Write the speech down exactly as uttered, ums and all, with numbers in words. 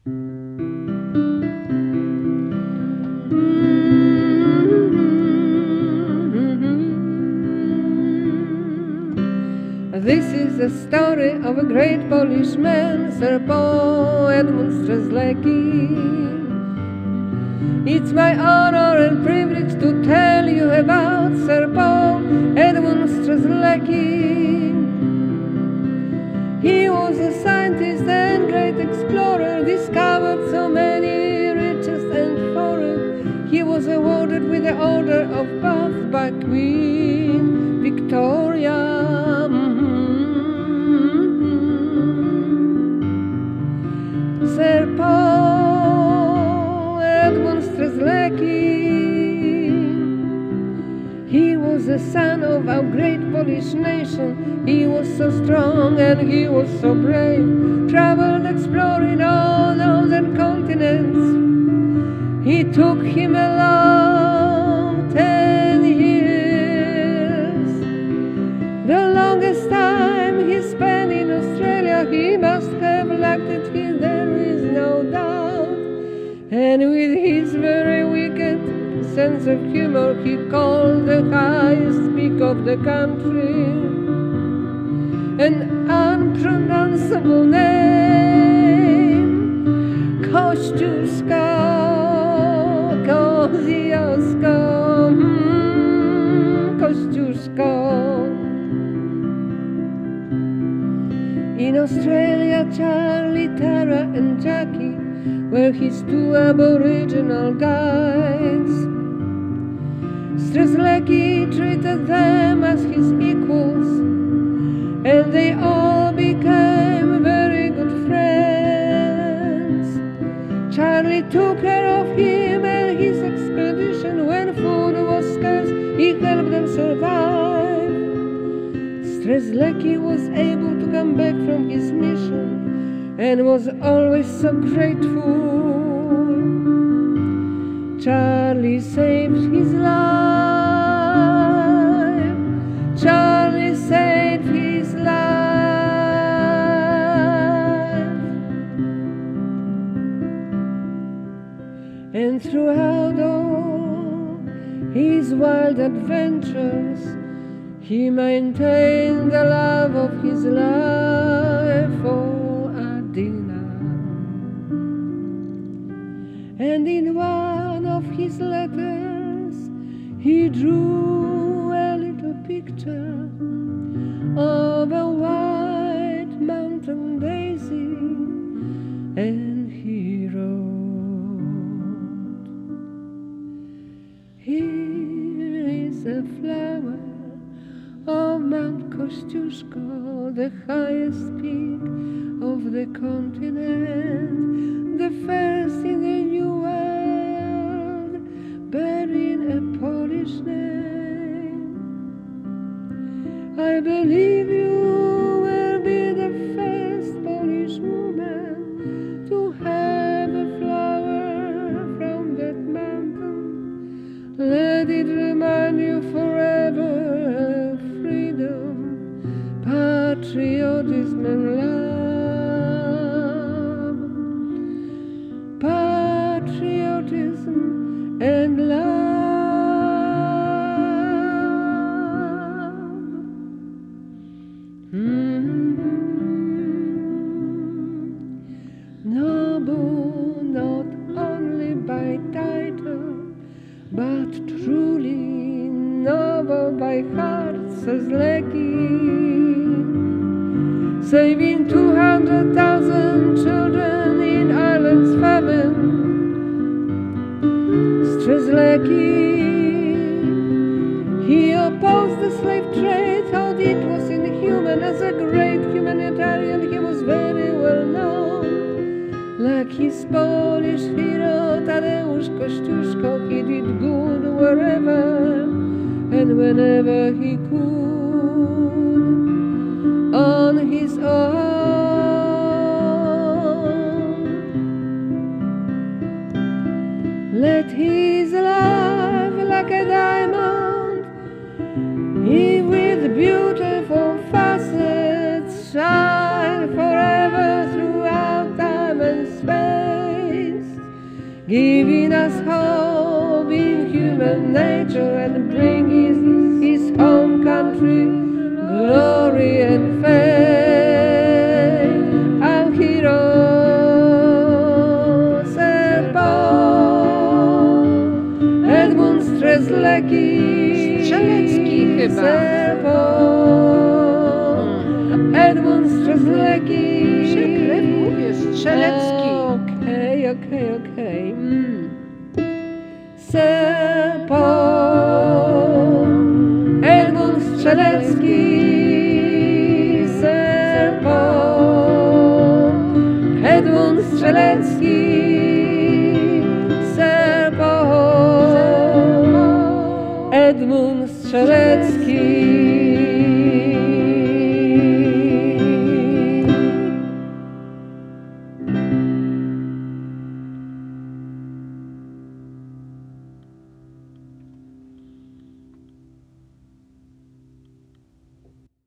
This is the story of a great Polish man, Sir Paul Edmund Strzelecki. It's my honor and privilege to tell you about Sir Paul Edmund Strzelecki. He was a scientist and great explorer, discovered so many riches and foreign. He was awarded with the Order of Bath by Queen Victoria. Sir Paul Edmund Strzelecki. He was the son of our great Polish nation. He was so strong and he was so brave. Traveled exploring all northern continents. He took him along ten years. The longest time he spent in Australia, he must have liked it here, there is no doubt. And with his very wicked sense of humor, he called the highest peak of the country an unpronounceable name, Kościuszko, Kosciuszko, mm, Kościuszko. In Australia, Charlie, Tara and Jackie were his two Aboriginal guides. Strzelecki treated them as his equals, and they all became very good friends. Charlie took care of him and his expedition. When food was scarce, he helped them survive. Strzelecki was able to come back from his mission and was always so grateful. Charlie saved his life. Charlie saved his life. And throughout all his wild adventures, he maintained the love of his life for Adina. And in one of his letters, he drew a little picture of a white mountain daisy, and he wrote, "Here is a flower of Mount Kościuszko, the highest peak of the continent, the first in the New World, bearing a Polish name. I believe you will be the first Polish woman to have a flower from that mountain. Let it remind you forever of freedom, patriotism and love. Patriotism and love." Mm-hmm. Noble not only by title, but truly noble by heart, Strzelecki, saving two hundred thousand children in Ireland's famine. Strzelecki, he opposed the slave trade, thought it was inhuman. As a great humanitarian, he was very well known. Like his Polish hero Tadeusz Kościuszko, he did good wherever and whenever he could on his own. Let his life like a diamond, he with beautiful facets, shine forever throughout time and space. us hope in human nature and bring his, his home country glory and fame. Our heroes and Paul, Edmund Strzelecki, Strzelecki chyba. Sir Paul, Edmund Strzelecki. Źle mówię, Strzelecki. Okej, okej, okej. Mm. Sir Paul, Edmund Strzelecki, Sir Paul, Edmund Strzelecki, Sir Paul, Edmund Strzelecki.